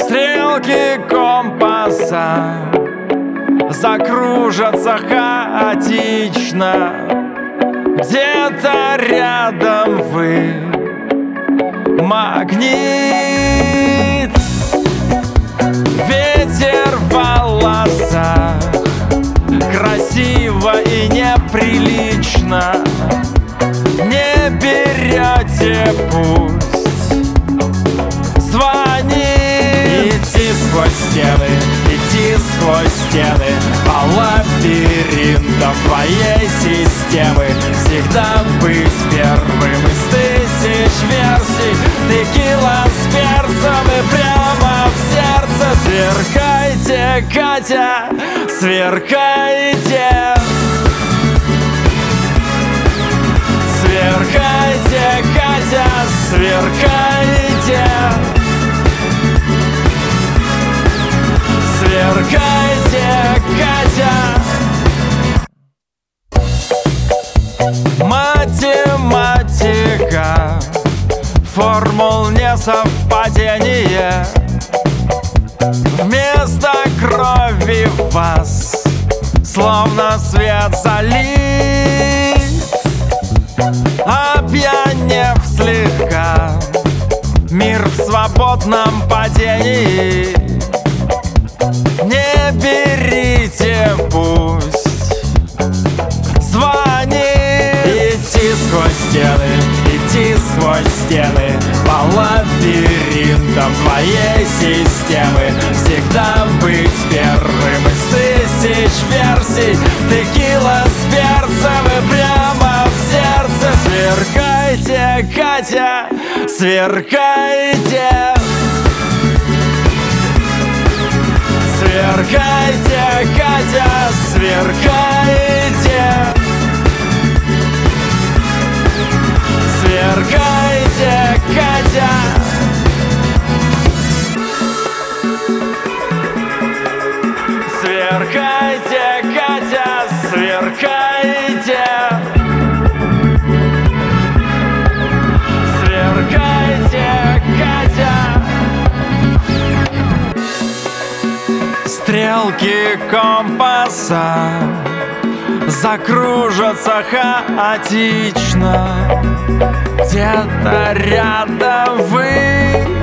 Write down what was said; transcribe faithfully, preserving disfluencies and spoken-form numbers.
Стрелки компаса закружатся хаотично. Где-то рядом вы магнит. Ветер в волосах, красиво и неприлично. Не берете, пусть звонит. Идти сквозь стены, идти сквозь стены по лабиринтам твоей системы. Всегда быть первым из тысяч версий. Текила с перцем и прямо в сердце. Сверкайте, Катя, сверкайте. Сверкайте, Катя, сверкайте. Сверкайте, Катя. Математика, формул несовпадение. Вместо крови в вас словно свет залит. Опьянев слегка, мир в свободном падении. Не берите, пусть звонит. Идти сквозь стены, идти сквозь стены по лабиринтам твоей системы. Всегда быть первым из тысяч версий. Текила с перцем и прямо в сердце. Сверкайте, Катя, сверкайте. Сверкайте, Катя, сверкайте. Сверкайте, Катя. Сверкайте, Катя, сверкайте. Сверкайте, Катя. Стрелки компаса закружатся хаотично. Где-то рядом вы